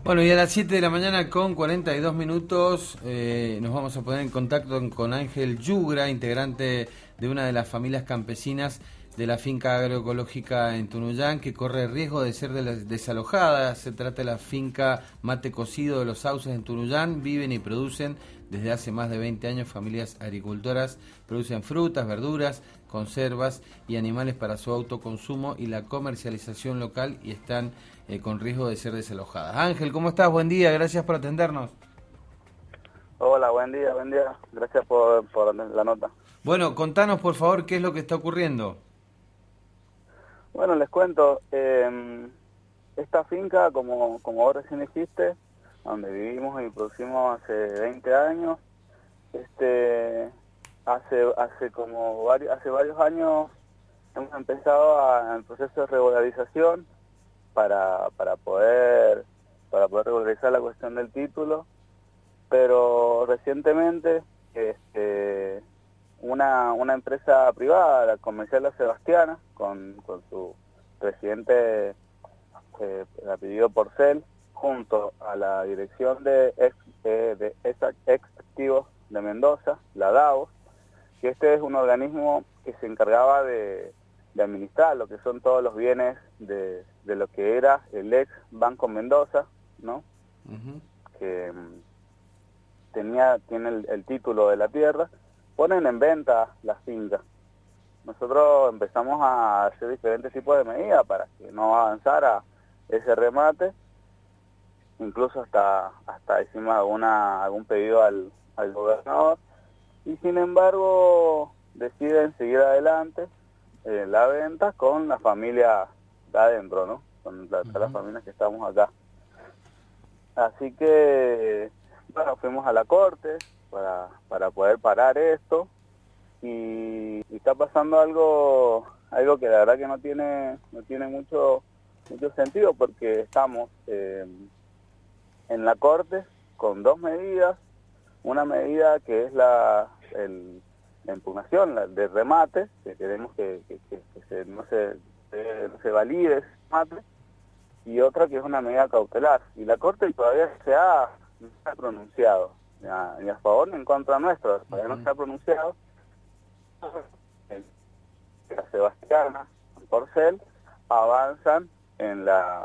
Bueno, y a las 7 de la mañana con 42 minutos nos vamos a poner en contacto con Ángel Yugra, integrante de una de las familias campesinas de la finca agroecológica en Tunuyán, que corre riesgo de ser desalojada. Se trata de la finca Mate Cocido de los Sauces en Tunuyán. Viven y producen desde hace más de 20 años familias agricultoras. Producen frutas, verduras, conservas y animales para su autoconsumo y la comercialización local, y están con riesgo de ser desalojadas. Ángel, ¿cómo estás? Buen día, gracias por atendernos. Hola, buen día, gracias por la nota. Bueno, contanos por favor qué es lo que está ocurriendo. Bueno, les cuento, esta finca, como vos recién dijiste, donde vivimos y producimos hace 20 años, hace varios años hemos empezado el proceso de regularización para poder regularizar la cuestión del título, pero recientemente una empresa privada, la Comercial La Sebastiana, con su presidente el apellido Porcel, junto a la dirección de ex activos de Mendoza, la DAO, que este es un organismo que se encargaba de administrar lo que son todos los bienes de lo que era el ex Banco Mendoza, ¿no? Uh-huh. Que tiene el título de la tierra. Ponen en venta las fincas. Nosotros empezamos a hacer diferentes tipos de medidas para que no avanzara ese remate. Incluso hasta hicimos algún pedido al gobernador. Y sin embargo deciden seguir adelante la venta con la familia de adentro, ¿no? Con las familias que estamos acá. Así que, bueno, fuimos a la corte para poder parar esto, y está pasando algo que la verdad que no tiene mucho sentido, porque estamos en la corte con dos medidas. Una medida que es la impugnación de remate, que queremos que no se valide ese remate, y otra que es una medida cautelar. Y la Corte todavía no se ha pronunciado, ni a favor ni en contra nuestro, todavía no se ha pronunciado. La Sebastiana, Porcel, avanzan en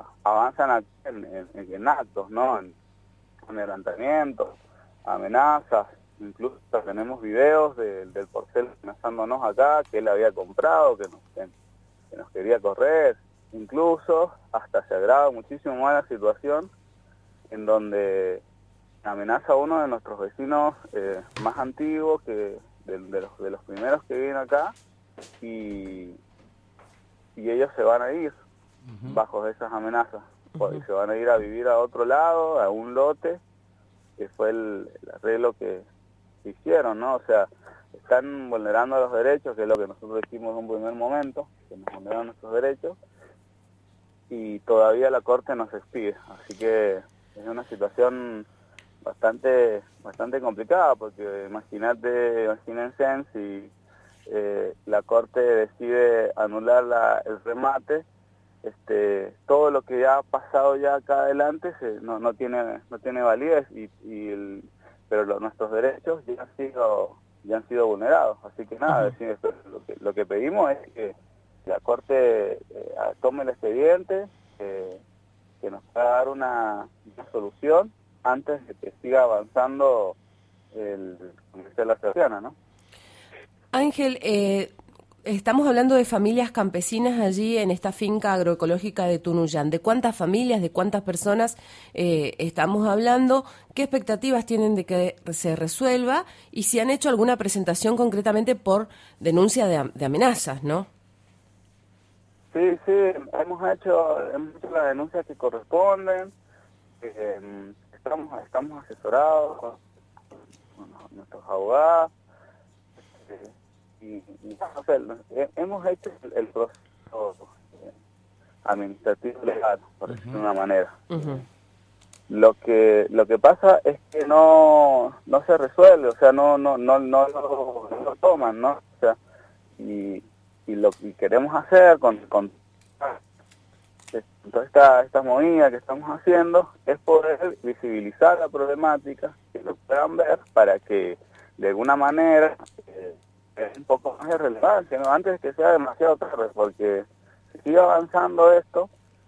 actos, ¿no? En levantamientos, amenazas. Incluso tenemos videos del Porcel amenazándonos acá, que él había comprado, que nos quería correr. Incluso hasta se agrava muchísimo más la situación, en donde amenaza a uno de nuestros vecinos más antiguos, que de los primeros que viven acá, y ellos se van a ir bajo esas amenazas. Y se van a ir a vivir a otro lado, a un lote, que fue el arreglo que hicieron, ¿no? O sea, están vulnerando los derechos, que es lo que nosotros dijimos en un primer momento, que nos vulneran nuestros derechos, y todavía la Corte nos expide. Así que es una situación bastante complicada, porque imagínense si la Corte decide anular el remate, todo lo que ya ha pasado ya acá adelante no tiene validez, pero nuestros derechos ya han sido vulnerados. Así que nada, lo que pedimos es que la Corte tome el expediente, que nos pueda dar una solución antes de que siga avanzando el Congreso de la Sebastiana, ¿no? Ángel, estamos hablando de familias campesinas allí en esta finca agroecológica de Tunuyán. ¿De cuántas familias, de cuántas personas estamos hablando? ¿Qué expectativas tienen de que se resuelva? Y si han hecho alguna presentación concretamente por denuncia de amenazas, ¿no? Sí, hemos hecho las denuncias que corresponden. Estamos asesorados con nuestros abogados. No sé, hemos hecho el proceso administrativo legal, por decirlo de una manera. Lo que pasa es que no se resuelve, o sea, no lo toman, ¿no? O sea, y queremos hacer con Entonces esta movida que estamos haciendo es poder visibilizar la problemática, que lo puedan ver para que de alguna manera es un poco más de relevancia, ¿no? Antes de que sea demasiado tarde, porque si sigue avanzando esto,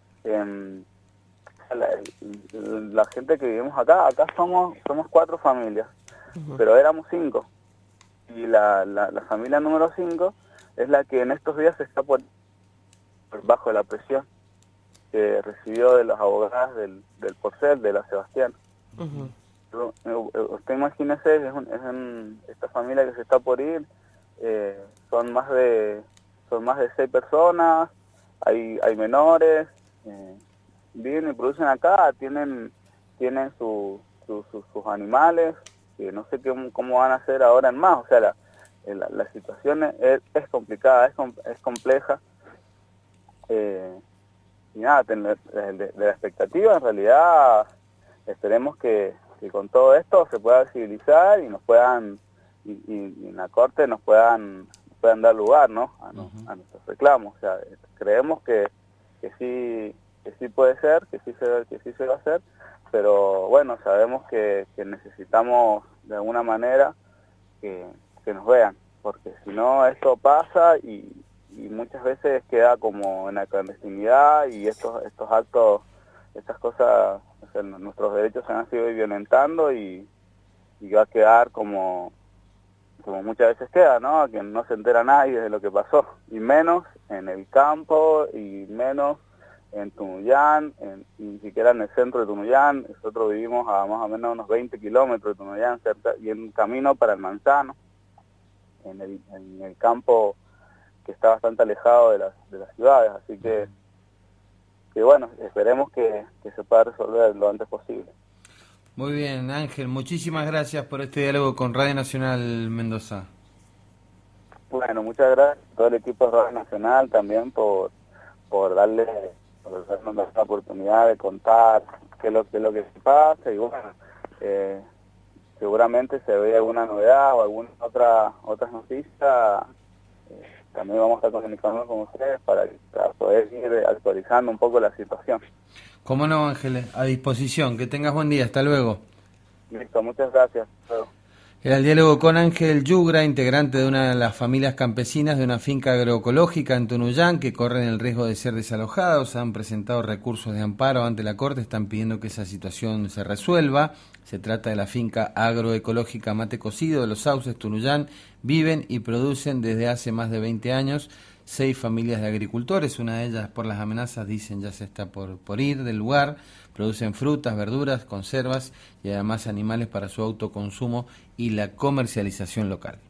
la gente que vivimos acá somos 4 familias, pero éramos 5, y la familia número 5 es la que en estos días está por bajo la presión que recibió de las abogadas del Porcel, de la Sebastián. Usted imagínese, esta familia que se está por ir, son más de 6 personas, hay menores, viven y producen acá, tienen sus animales, que no sé cómo van a hacer ahora en más. O sea, la situación es complicada, es compleja. Y nada, de la expectativa, en realidad esperemos que con todo esto se pueda visibilizar y nos puedan, y en la corte nos puedan dar lugar, ¿no? a nuestros reclamos. O sea, creemos que sí puede ser, que sí se va a hacer, pero bueno, sabemos que necesitamos de alguna manera que nos vean, porque si no esto pasa y muchas veces queda como en la clandestinidad, y estos actos, estas cosas, o sea, nuestros derechos se han sido violentando y va a quedar como muchas veces queda, ¿no? Que no se entera nadie de lo que pasó, y menos en el campo, y menos en Tunuyán, ni siquiera en el centro de Tunuyán. Nosotros vivimos a más o menos unos 20 kilómetros de Tunuyán, cerca, y en camino para el Manzano, en el campo que está bastante alejado de las ciudades. Así que bueno, esperemos que se pueda resolver lo antes posible. Muy bien, Ángel, muchísimas gracias por este diálogo con Radio Nacional Mendoza. Bueno, muchas gracias a todo el equipo de Radio Nacional también por darnos la oportunidad de contar qué es lo que se pasa, y bueno, seguramente se ve alguna novedad o alguna otras noticias. También vamos a estar comunicando con ustedes para poder ir actualizando un poco la situación. Cómo no, Ángel, a disposición. Que tengas buen día. Hasta luego. Listo, muchas gracias. Hasta luego. Era el diálogo con Ángel Yugra, integrante de una de las familias campesinas de una finca agroecológica en Tunuyán, que corren el riesgo de ser desalojados. Han presentado recursos de amparo ante la Corte, están pidiendo que esa situación se resuelva. Se trata de la finca agroecológica Mate Cocido de Los Sauces, Tunuyán. Viven y producen desde hace más de 20 años 6 familias de agricultores. Una de ellas, por las amenazas, dicen ya se está por ir del lugar. Producen frutas, verduras, conservas y además animales para su autoconsumo y la comercialización local.